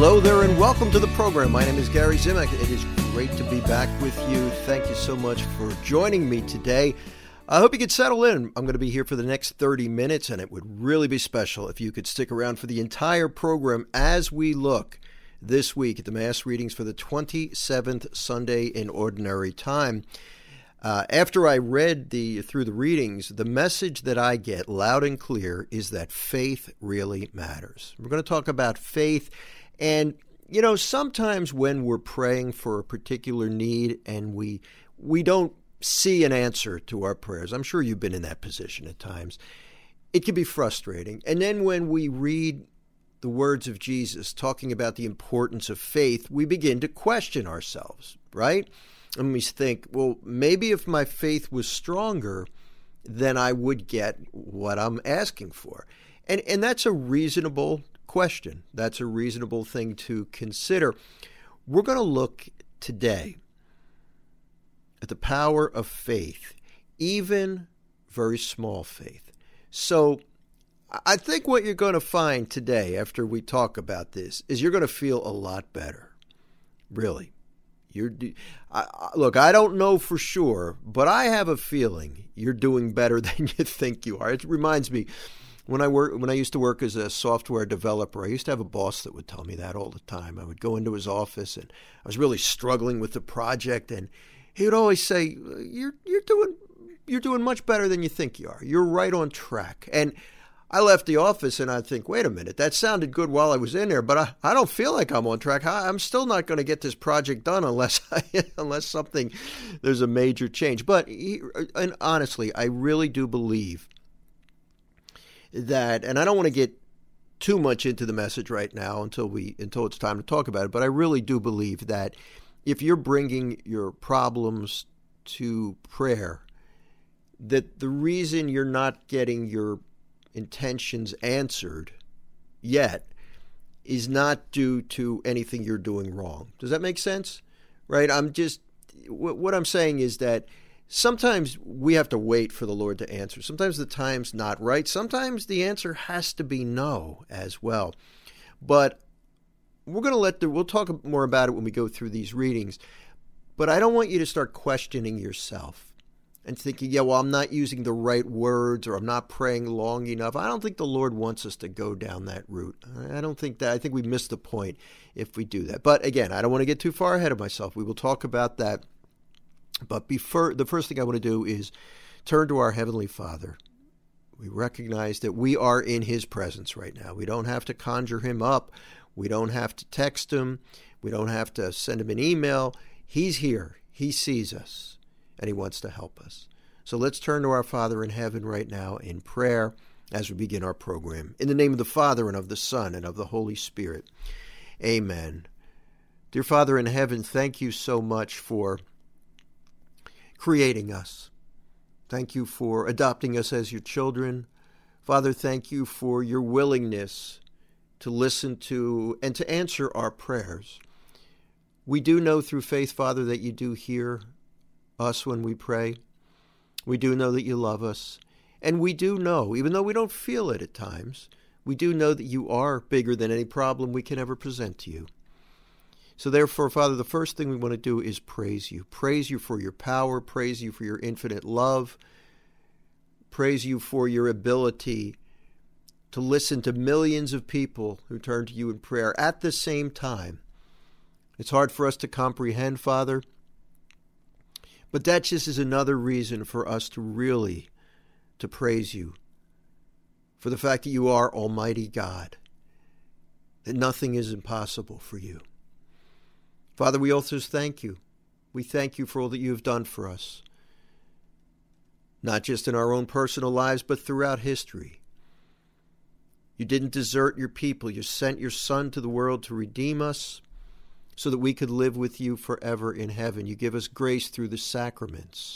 Hello there and welcome to the program. My name is Gary Zimak. It is great to be back with you. Thank you so much for joining me today. I hope you could settle in. I'm going to be here for the next 30 minutes, and it would really be special if you could stick around for the entire program as we look this week at the Mass readings for the 27th Sunday in Ordinary Time. After I read through the readings, the message that I get loud and clear is that faith really matters. We're going to talk about faith. And, you know, sometimes when we're praying for a particular need and we don't see an answer to our prayers, I'm sure you've been in that position at times, it can be frustrating. And then when we read the words of Jesus talking about the importance of faith, we begin to question ourselves, right? And we think, well, maybe if my faith was stronger, then I would get what I'm asking for. And that's a reasonable question. That's a reasonable thing to consider. We're going to look today at the power of faith, even very small faith. So I think what you're going to find today after we talk about this is you're going to feel a lot better. Really. Look, I don't know for sure, but I have a feeling you're doing better than you think you are. It reminds me, when I used to work as a software developer, I used to have a boss that would tell me that all the time. I would go into his office and I was really struggling with the project, and he would always say, "You're doing much better than you think you are. You're right on track." And I left the office and I'd think, wait a minute, that sounded good while I was in there, but I don't feel like I'm on track. I'm still not going to get this project done unless there's a major change. But and honestly, I really do believe that, and I don't want to get too much into the message right now until it's time to talk about it, but I really do believe that if you're bringing your problems to prayer, that the reason you're not getting your intentions answered yet is not due to anything you're doing wrong. Does that make sense? Right? What I'm saying is that sometimes we have to wait for the Lord to answer. Sometimes the time's not right. Sometimes the answer has to be no as well. But we're going to we'll talk more about it when we go through these readings. But I don't want you to start questioning yourself and thinking, yeah, well, I'm not using the right words or I'm not praying long enough. I don't think the Lord wants us to go down that route. I don't think that. I think we miss the point if we do that. But again, I don't want to get too far ahead of myself. We will talk about that. But the first thing I want to do is turn to our Heavenly Father. We recognize that we are in His presence right now. We don't have to conjure Him up. We don't have to text Him. We don't have to send Him an email. He's here. He sees us, and He wants to help us. So let's turn to our Father in heaven right now in prayer as we begin our program. In the name of the Father, and of the Son, and of the Holy Spirit. Amen. Dear Father in heaven, thank you so much for creating us. Thank you for adopting us as your children. Father, thank you for your willingness to listen to and to answer our prayers. We do know through faith, Father, that you do hear us when we pray. We do know that you love us. And we do know, even though we don't feel it at times, we do know that you are bigger than any problem we can ever present to you. So therefore, Father, the first thing we want to do is praise you. Praise you for your power. Praise you for your infinite love. Praise you for your ability to listen to millions of people who turn to you in prayer at the same time. It's hard for us to comprehend, Father, but that just is another reason for us to really praise you for the fact that you are Almighty God, that nothing is impossible for you. Father, we also thank you. We thank you for all that you have done for us, not just in our own personal lives, but throughout history. You didn't desert your people. You sent your Son to the world to redeem us so that we could live with you forever in heaven. You give us grace through the sacraments.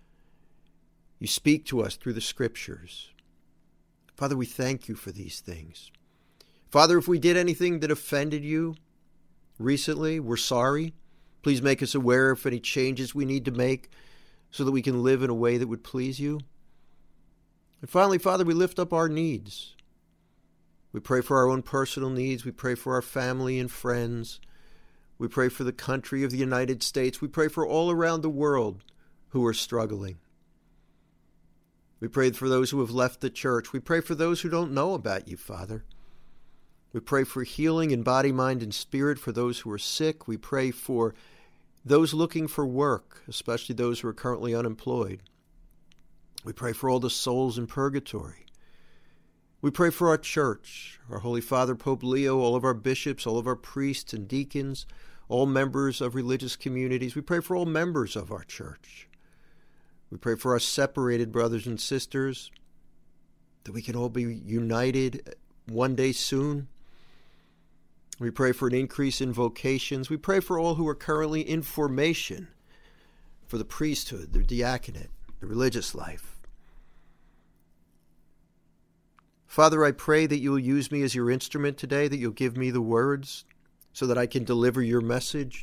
You speak to us through the Scriptures. Father, we thank you for these things. Father, if we did anything that offended you recently, we're sorry. Please make us aware of any changes we need to make so that we can live in a way that would please you. And finally, Father, we lift up our needs. We pray for our own personal needs. We pray for our family and friends. We pray for the country of the United States. We pray for all around the world who are struggling. We pray for those who have left the church. We pray for those who don't know about you, Father. We pray for healing in body, mind, and spirit for those who are sick. We pray for those looking for work, especially those who are currently unemployed. We pray for all the souls in purgatory. We pray for our church, our Holy Father, Pope Leo, all of our bishops, all of our priests and deacons, all members of religious communities. We pray for all members of our church. We pray for our separated brothers and sisters, that we can all be united one day soon. We pray for an increase in vocations. We pray for all who are currently in formation for the priesthood, the diaconate, the religious life. Father, I pray that you'll use me as your instrument today, that you'll give me the words so that I can deliver your message.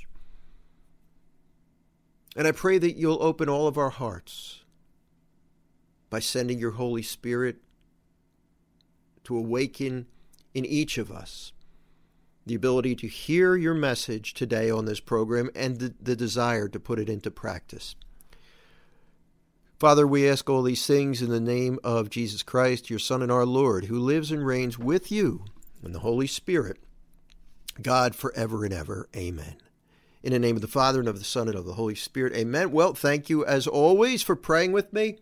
And I pray that you'll open all of our hearts by sending your Holy Spirit to awaken in each of us the ability to hear your message today on this program and the desire to put it into practice. Father, we ask all these things in the name of Jesus Christ, your Son and our Lord, who lives and reigns with you and the Holy Spirit, God forever and ever. Amen. In the name of the Father, and of the Son, and of the Holy Spirit. Amen. Well, thank you, as always, for praying with me.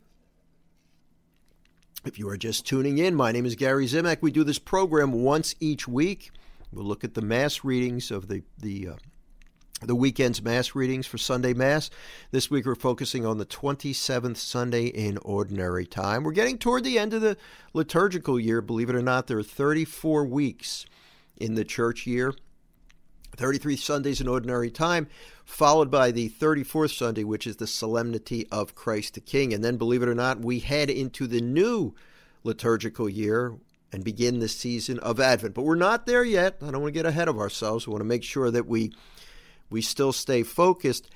If you are just tuning in, my name is Gary Zimak. We do this program once each week. We'll look at the Mass readings of the weekend's Mass readings for Sunday Mass. This week we're focusing on the 27th Sunday in Ordinary Time. We're getting toward the end of the liturgical year. Believe it or not, there are 34 weeks in the church year. 33 Sundays in Ordinary Time, followed by the 34th Sunday, which is the Solemnity of Christ the King. And then, believe it or not, we head into the new liturgical year and begin the season of Advent. But we're not there yet. I don't want to get ahead of ourselves. We want to make sure that we still stay focused.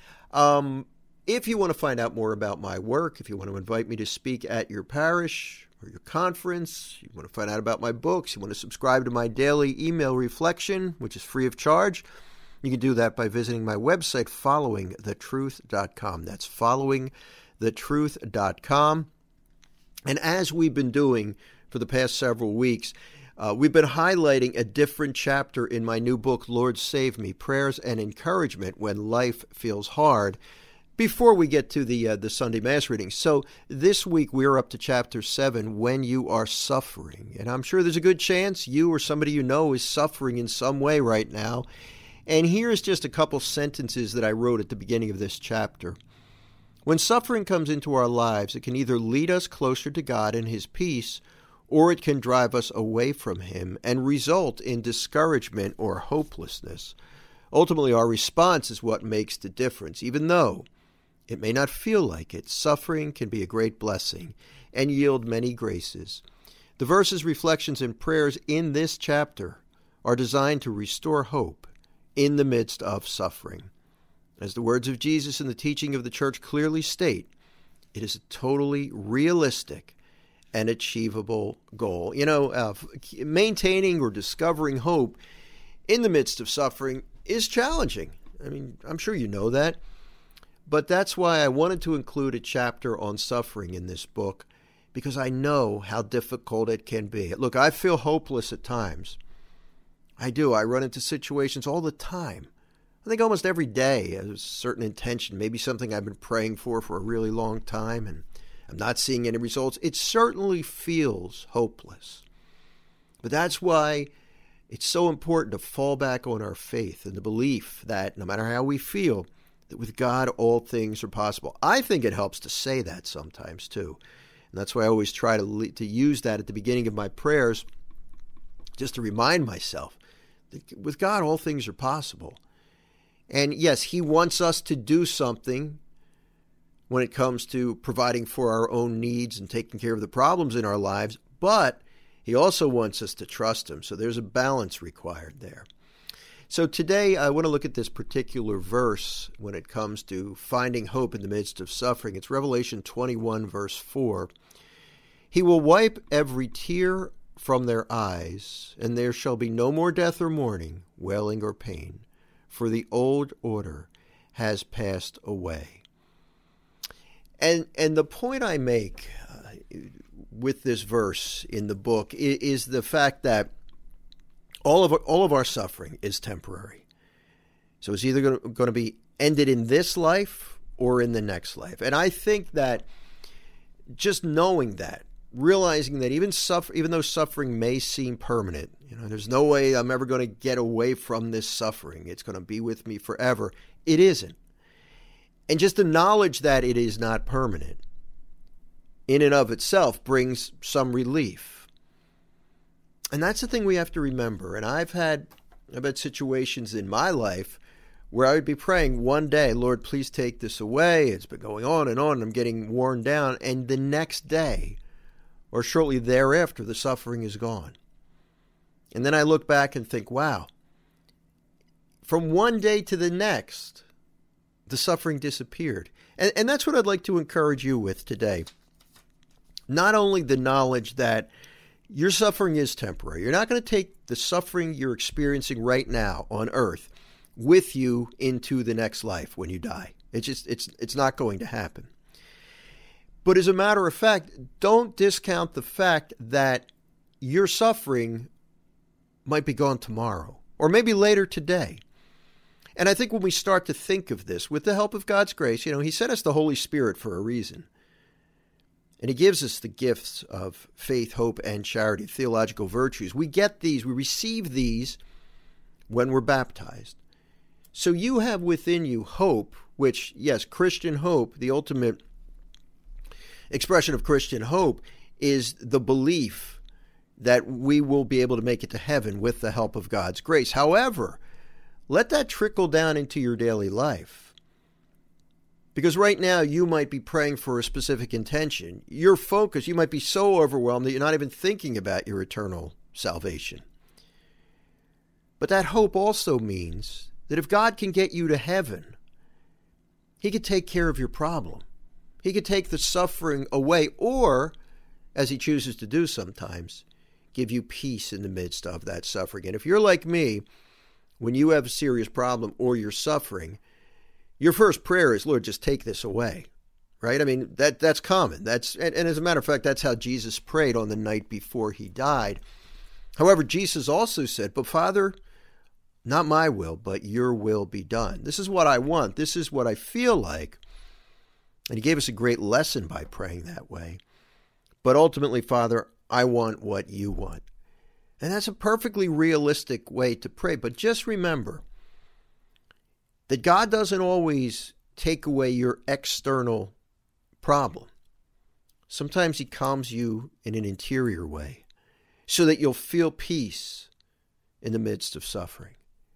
If you want to find out more about my work, if you want to invite me to speak at your parish or your conference, you want to find out about my books, you want to subscribe to my daily email reflection, which is free of charge, you can do that by visiting my website, followingthetruth.com. That's followingthetruth.com. And as we've been doing for the past several weeks, we've been highlighting a different chapter in my new book, Lord Save Me, Prayers and Encouragement When Life Feels Hard, before we get to the Sunday Mass readings. So this week we're up to chapter 7, When You Are Suffering. And I'm sure there's a good chance you or somebody you know is suffering in some way right now. And here's just a couple sentences that I wrote at the beginning of this chapter. When suffering comes into our lives, it can either lead us closer to God and His peace, or it can drive us away from Him and result in discouragement or hopelessness. Ultimately, our response is what makes the difference. Even though it may not feel like it, suffering can be a great blessing and yield many graces. The verses, reflections, and prayers in this chapter are designed to restore hope in the midst of suffering. As the words of Jesus and the teaching of the Church clearly state, it is a totally realistic and achievable goal. Maintaining or discovering hope in the midst of suffering is challenging. I mean, I'm sure you know that. But that's why I wanted to include a chapter on suffering in this book, because I know how difficult it can be. Look, I feel hopeless at times. I do. I run into situations all the time. I think almost every day there's a certain intention, maybe something I've been praying for a really long time, and I'm not seeing any results. It certainly feels hopeless. But that's why it's so important to fall back on our faith and the belief that no matter how we feel, that with God all things are possible. I think it helps to say that sometimes too. And that's why I always try to use that at the beginning of my prayers, just to remind myself that with God all things are possible. And yes, He wants us to do something when it comes to providing for our own needs and taking care of the problems in our lives, but He also wants us to trust Him. So there's a balance required there. So today I want to look at this particular verse when it comes to finding hope in the midst of suffering. It's Revelation 21, verse 4. He will wipe every tear from their eyes, and there shall be no more death or mourning, wailing or pain, for the old order has passed away. And the point I make with this verse in the book is the fact that all of our suffering is temporary. So it's either going to be ended in this life or in the next life. And I think that just knowing that, realizing that even though suffering may seem permanent, there's no way I'm ever going to get away from this suffering. It's going to be with me forever. It isn't. And just the knowledge that it is not permanent in and of itself brings some relief. And that's the thing we have to remember. And I've had situations in my life where I would be praying one day, Lord, please take this away. It's been going on, and I'm getting worn down. And the next day, or shortly thereafter, the suffering is gone. And then I look back and think, wow, from one day to the next, the suffering disappeared. And that's what I'd like to encourage you with today. Not only the knowledge that your suffering is temporary. You're not going to take the suffering you're experiencing right now on earth with you into the next life when you die. It's not going to happen. But as a matter of fact, don't discount the fact that your suffering might be gone tomorrow or maybe later today. And I think when we start to think of this, with the help of God's grace, He sent us the Holy Spirit for a reason. And He gives us the gifts of faith, hope, and charity, theological virtues. We get these, we receive these when we're baptized. So you have within you hope, which, yes, Christian hope, the ultimate expression of Christian hope is the belief that we will be able to make it to heaven with the help of God's grace. However, let that trickle down into your daily life. Because right now you might be praying for a specific intention. Your focus, you might be so overwhelmed that you're not even thinking about your eternal salvation. But that hope also means that if God can get you to heaven, He could take care of your problem. He could take the suffering away, or, as He chooses to do sometimes, give you peace in the midst of that suffering. And if you're like me, when you have a serious problem or you're suffering, your first prayer is, Lord, just take this away, right? I mean, that's common. And as a matter of fact, that's how Jesus prayed on the night before He died. However, Jesus also said, but Father, not my will, but your will be done. This is what I want. This is what I feel like. And He gave us a great lesson by praying that way. But ultimately, Father, I want what you want. And that's a perfectly realistic way to pray. But just remember that God doesn't always take away your external problem. Sometimes He calms you in an interior way so that you'll feel peace in the midst of suffering.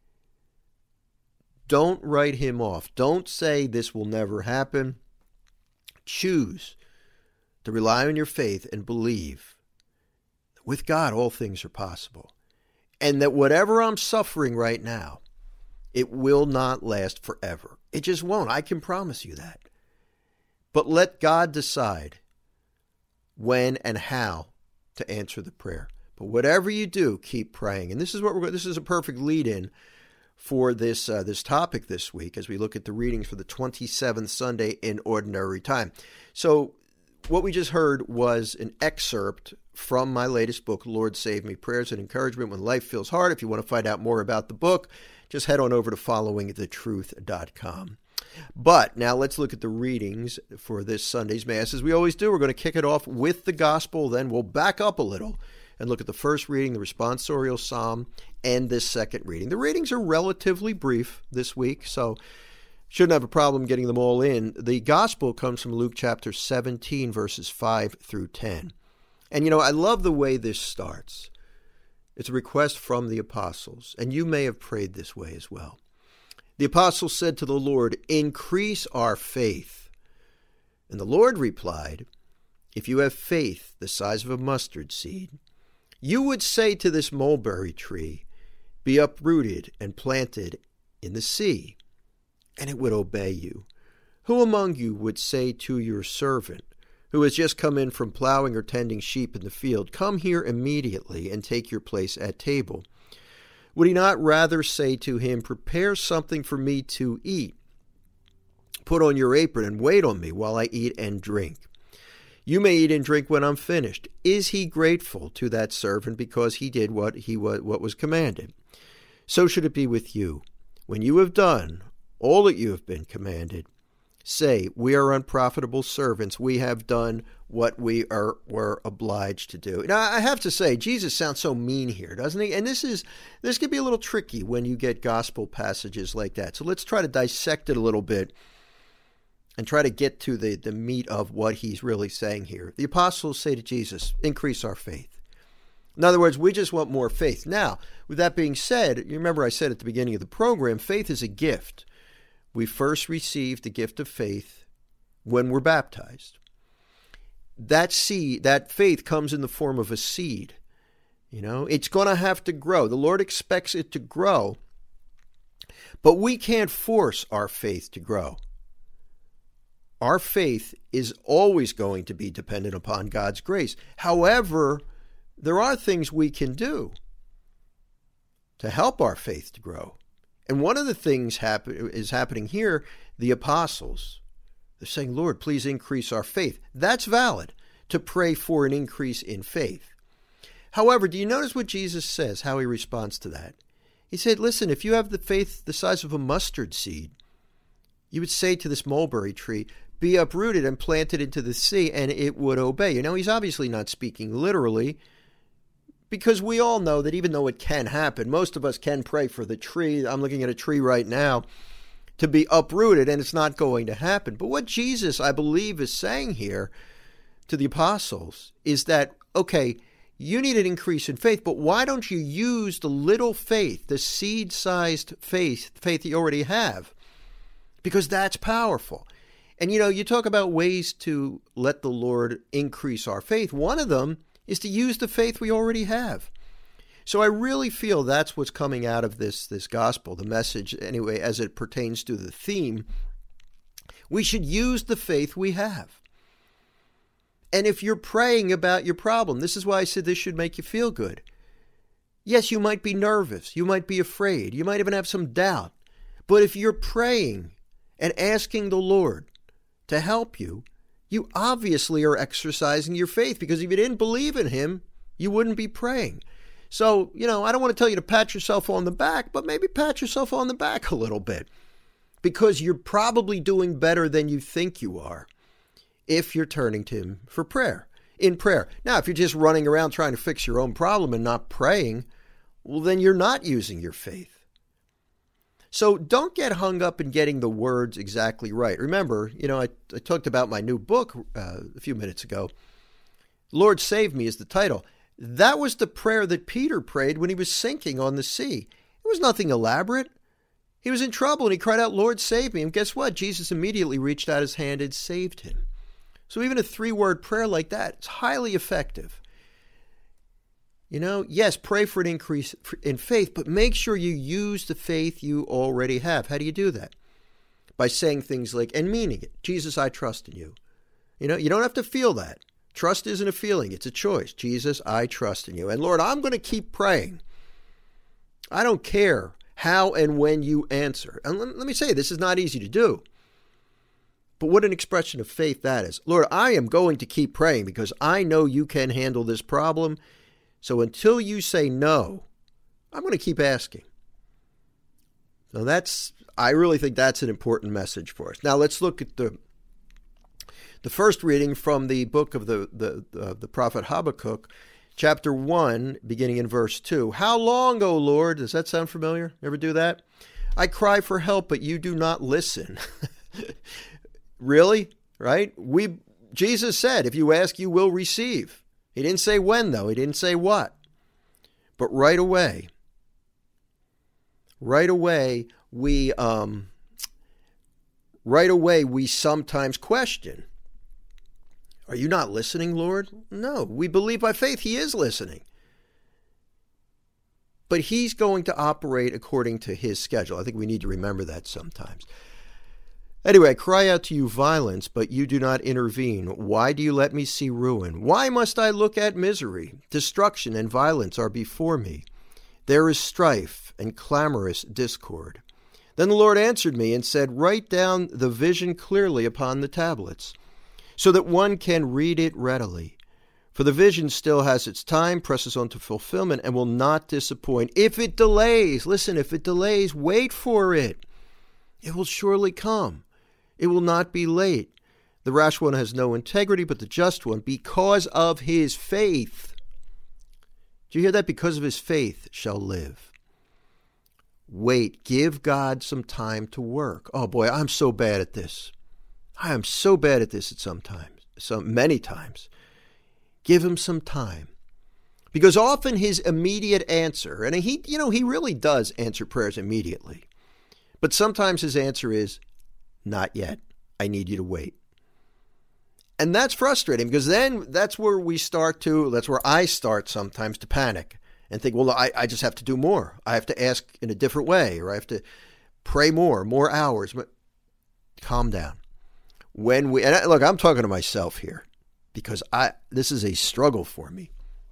Don't write Him off. Don't say this will never happen. Choose to rely on your faith and believe that with God all things are possible. And that whatever I'm suffering right now, it will not last forever. It just won't. I can promise you that. But let God decide when and how to answer the prayer. But whatever you do, keep praying. And this is a perfect lead-in for this topic this week as we look at the readings for the 27th Sunday in Ordinary Time. So what we just heard was an excerpt from my latest book, Lord Save Me, Prayers and Encouragement When Life Feels Hard. If you want to find out more about the book, just head on over to followingthetruth.com. But now let's look at the readings for this Sunday's Mass. As we always do, we're going to kick it off with the Gospel, then we'll back up a little and look at the first reading, the responsorial psalm, and this second reading. The readings are relatively brief this week, so shouldn't have a problem getting them all in. The Gospel comes from Luke chapter 17, verses 5 through 10. And I love the way this starts. It's a request from the apostles, and you may have prayed this way as well. The apostles said to the Lord, "Increase our faith." And the Lord replied, "If you have faith the size of a mustard seed, you would say to this mulberry tree, 'Be uprooted and planted in the sea,' and it would obey you. Who among you would say to your servant, who has just come in from plowing or tending sheep in the field, come here immediately and take your place at table? Would he not rather say to him, prepare something for me to eat? Put on your apron and wait on me while I eat and drink. You may eat and drink when I'm finished. Is he grateful to that servant because he did what was commanded? So should it be with you. When you have done all that you have been commanded, say, we are unprofitable servants. We have done what were obliged to do. Now, I have to say, Jesus sounds so mean here, doesn't he? And this can be a little tricky when you get gospel passages like that. So let's try to dissect it a little bit and try to get to the meat of what he's really saying here. The apostles say to Jesus, increase our faith. In other words, we just want more faith. Now, with that being said, you remember I said at the beginning of the program, faith is a gift. We first receive the gift of faith when we're baptized. That faith comes in the form of a seed. It's going to have to grow. The Lord expects it to grow, but we can't force our faith to grow. Our faith is always going to be dependent upon God's grace. However, there are things we can do to help our faith to grow. And one of the things is happening here, the apostles, they're saying, Lord, please increase our faith. That's valid, to pray for an increase in faith. However, do you notice what Jesus says, how he responds to that? He said, listen, if you have the faith the size of a mustard seed, you would say to this mulberry tree, be uprooted and planted into the sea, and it would obey. He's obviously not speaking literally, because we all know that even though it can happen, most of us can pray for the tree. I'm looking at a tree right now to be uprooted, and it's not going to happen. But what Jesus, I believe, is saying here to the apostles is that, okay, you need an increase in faith, but why don't you use the little faith, the seed-sized faith you already have? Because that's powerful. And, you talk about ways to let the Lord increase our faith. One of them is to use the faith we already have. So I really feel that's what's coming out of this gospel, the message, anyway, as it pertains to the theme. We should use the faith we have. And if you're praying about your problem, this is why I said this should make you feel good. Yes, you might be nervous. You might be afraid. You might even have some doubt. But if you're praying and asking the Lord to help you, you obviously are exercising your faith, because if you didn't believe in him, you wouldn't be praying. So, I don't want to tell you to pat yourself on the back, but maybe pat yourself on the back a little bit, because you're probably doing better than you think you are if you're turning to him for prayer, in prayer. Now, if you're just running around trying to fix your own problem and not praying, well, then you're not using your faith. So don't get hung up in getting the words exactly right. Remember, I talked about my new book a few minutes ago. Lord Save Me is the title. That was the prayer that Peter prayed when he was sinking on the sea. It was nothing elaborate. He was in trouble and he cried out, Lord, save me. And guess what? Jesus immediately reached out his hand and saved him. So even a 3-word prayer like that, it's highly effective. Yes, pray for an increase in faith, but make sure you use the faith you already have. How do you do that? By saying things like, and meaning it. Jesus, I trust in you. You don't have to feel that. Trust isn't a feeling, it's a choice. Jesus, I trust in you. And Lord, I'm going to keep praying. I don't care how and when you answer. And let me say, this is not easy to do. But what an expression of faith that is. Lord, I am going to keep praying because I know you can handle this problem. So until you say no, I'm going to keep asking. So I really think that's an important message for us. Now let's look at the first reading from the book of the prophet Habakkuk, chapter 1, beginning in verse 2. How long, O Lord? Does that sound familiar? Ever do that? I cry for help, but you do not listen. Really? Right? Jesus said, if you ask, you will receive. He didn't say when, though. He didn't say what. But right away, we sometimes question, are you not listening, Lord? No, we believe by faith he is listening. But he's going to operate according to his schedule. I think we need to remember that sometimes. Anyway, I cry out to you violence, but you do not intervene. Why do you let me see ruin? Why must I look at misery? Destruction and violence are before me. There is strife and clamorous discord. Then the Lord answered me and said, write down the vision clearly upon the tablets, so that one can read it readily. For the vision still has its time, presses on to fulfillment, and will not disappoint. If it delays, listen, if it delays, wait for it. It will surely come. It will not be late. The rash one has no integrity, but the just one, because of his faith. Do you hear that? Because of his faith shall live. Wait, give God some time to work. Oh boy, I'm so bad at this. I am so bad at this many times. Give him some time. Because often his immediate answer, and he really does answer prayers immediately. But sometimes his answer is, not yet. I need you to wait. And that's frustrating because then that's where I start sometimes to panic and think, well, I just have to do more. I have to ask in a different way, or I have to pray more hours. But calm down. Look, I'm talking to myself here because this is a struggle for me.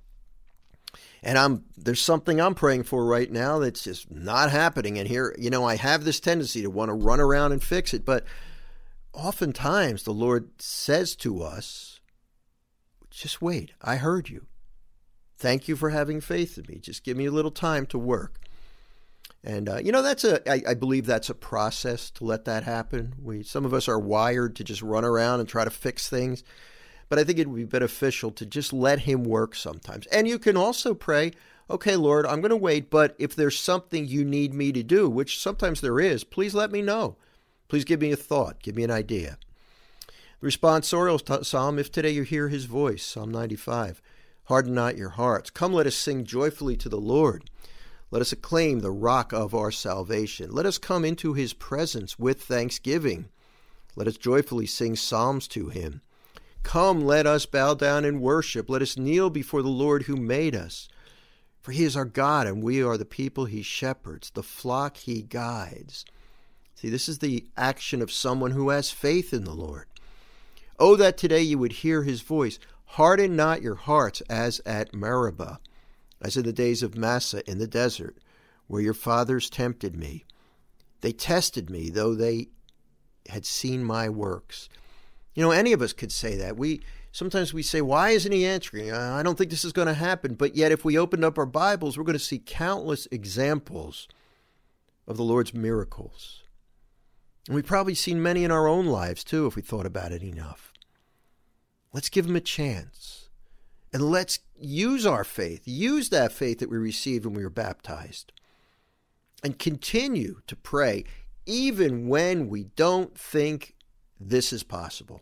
And there's something I'm praying for right now that's just not happening. And here, I have this tendency to want to run around and fix it. But oftentimes the Lord says to us, just wait. I heard you. Thank you for having faith in me. Just give me a little time to work. And, I believe that's a process to let that happen. Some of us are wired to just run around and try to fix things. But I think it would be beneficial to just let him work sometimes. And you can also pray, okay, Lord, I'm going to wait, but if there's something you need me to do, which sometimes there is, please let me know. Please give me a thought. Give me an idea. The responsorial psalm, if today you hear his voice, Psalm 95, harden not your hearts. Come, let us sing joyfully to the Lord. Let us acclaim the rock of our salvation. Let us come into his presence with thanksgiving. Let us joyfully sing psalms to him. Come, let us bow down and worship. Let us kneel before the Lord who made us. For he is our God, and we are the people he shepherds, the flock he guides. See, this is the action of someone who has faith in the Lord. Oh, that today you would hear his voice. Harden not your hearts as at Meribah, as in the days of Massah in the desert, where your fathers tempted me. They tested me, though they had seen my works. Any of us could say that. Sometimes we say, why isn't he answering? I don't think this is going to happen. But yet if we opened up our Bibles, we're going to see countless examples of the Lord's miracles. And we've probably seen many in our own lives too, if we thought about it enough. Let's give him a chance. And let's use our faith. Use that faith that we received when we were baptized. And continue to pray even when we don't think this is possible.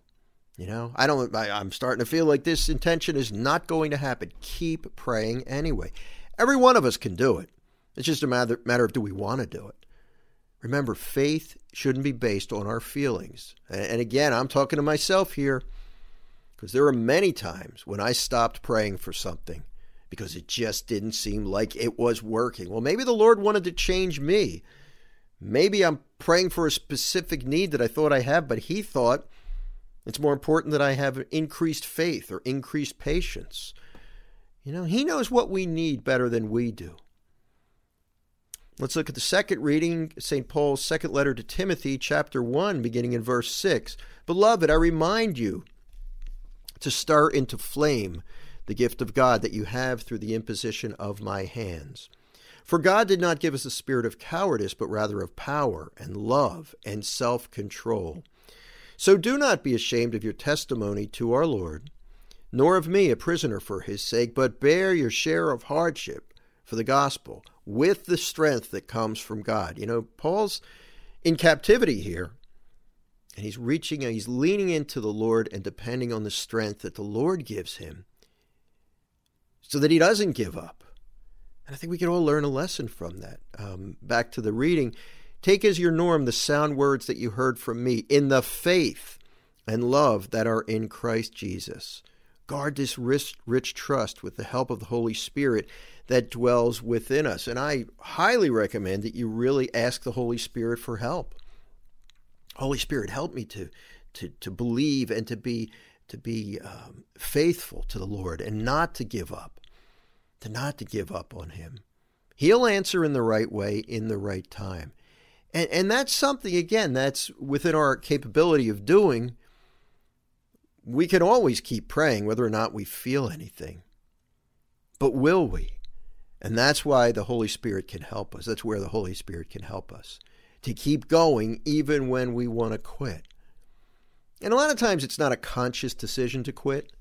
I'm starting to feel like this intention is not going to happen. Keep praying anyway. Every one of us can do it. It's just a matter of do we want to do it. Remember, faith shouldn't be based on our feelings. And again, I'm talking to myself here because there are many times when I stopped praying for something because it just didn't seem like it was working. Well, maybe the Lord wanted to change me. Maybe I'm praying for a specific need that I thought I had, but he thought it's more important that I have increased faith or increased patience. He knows what we need better than we do. Let's look at the second reading, St. Paul's second letter to Timothy, chapter 1, beginning in verse 6. Beloved, I remind you to stir into flame the gift of God that you have through the imposition of my hands. For God did not give us a spirit of cowardice, but rather of power and love and self-control. So do not be ashamed of your testimony to our Lord, nor of me, a prisoner for his sake, but bear your share of hardship for the gospel with the strength that comes from God. Paul's in captivity here, and he's leaning into the Lord and depending on the strength that the Lord gives him so that he doesn't give up. And I think we can all learn a lesson from that. Back to the reading. Take as your norm the sound words that you heard from me in the faith and love that are in Christ Jesus. Guard this rich trust with the help of the Holy Spirit that dwells within us. And I highly recommend that you really ask the Holy Spirit for help. Holy Spirit, help me to believe and to be faithful to the Lord and not to give up, on him. He'll answer in the right way, in the right time. And that's something, again, that's within our capability of doing. We can always keep praying whether or not we feel anything. But will we? And that's why the Holy Spirit can help us. That's where the Holy Spirit can help us to keep going even when we want to quit. And a lot of times it's not a conscious decision to quit,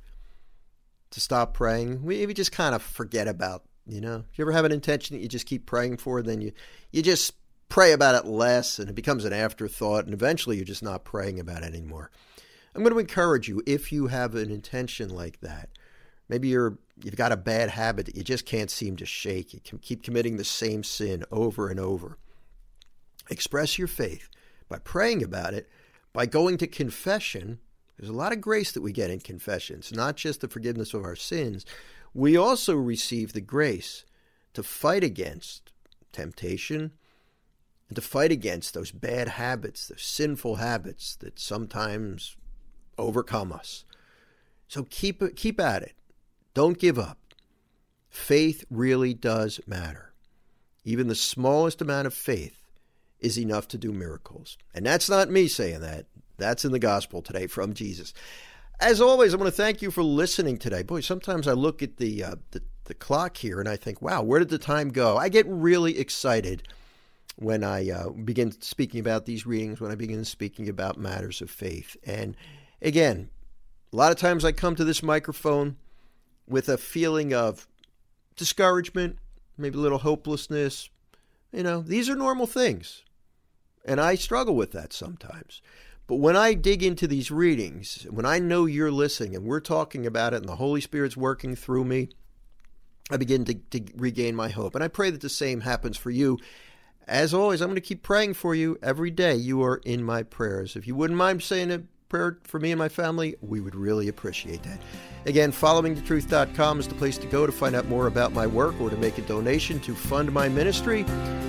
to stop praying. We just kind of forget about, you ever have an intention that you just keep praying for, then you just pray about it less and it becomes an afterthought, and eventually you're just not praying about it anymore. I'm going to encourage you, if you have an intention like that, maybe you've got a bad habit that you just can't seem to shake. You can keep committing the same sin over and over. Express your faith by praying about it, by going to confession. There's a lot of grace that we get in confession. It's not just the forgiveness of our sins. We also receive the grace to fight against temptation and to fight against those bad habits, those sinful habits that sometimes overcome us. So keep at it. Don't give up. Faith really does matter. Even the smallest amount of faith is enough to do miracles. And that's not me saying that. That's in the gospel today from Jesus. As always, I want to thank you for listening today. Boy, sometimes I look at the clock here and I think, wow, where did the time go? I get really excited when I begin speaking about these readings, when I begin speaking about matters of faith. And again, a lot of times I come to this microphone with a feeling of discouragement, maybe a little hopelessness. These are normal things. And I struggle with that sometimes. But when I dig into these readings, when I know you're listening and we're talking about it and the Holy Spirit's working through me, I begin to regain my hope. And I pray that the same happens for you. As always, I'm going to keep praying for you every day. You are in my prayers. If you wouldn't mind saying a prayer for me and my family, we would really appreciate that. Again, followingthetruth.com is the place to go to find out more about my work or to make a donation to fund my ministry.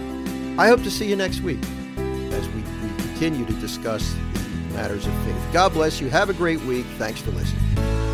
I hope to see you next week as we continue to discuss matters of faith. God bless you. Have a great week. Thanks for listening.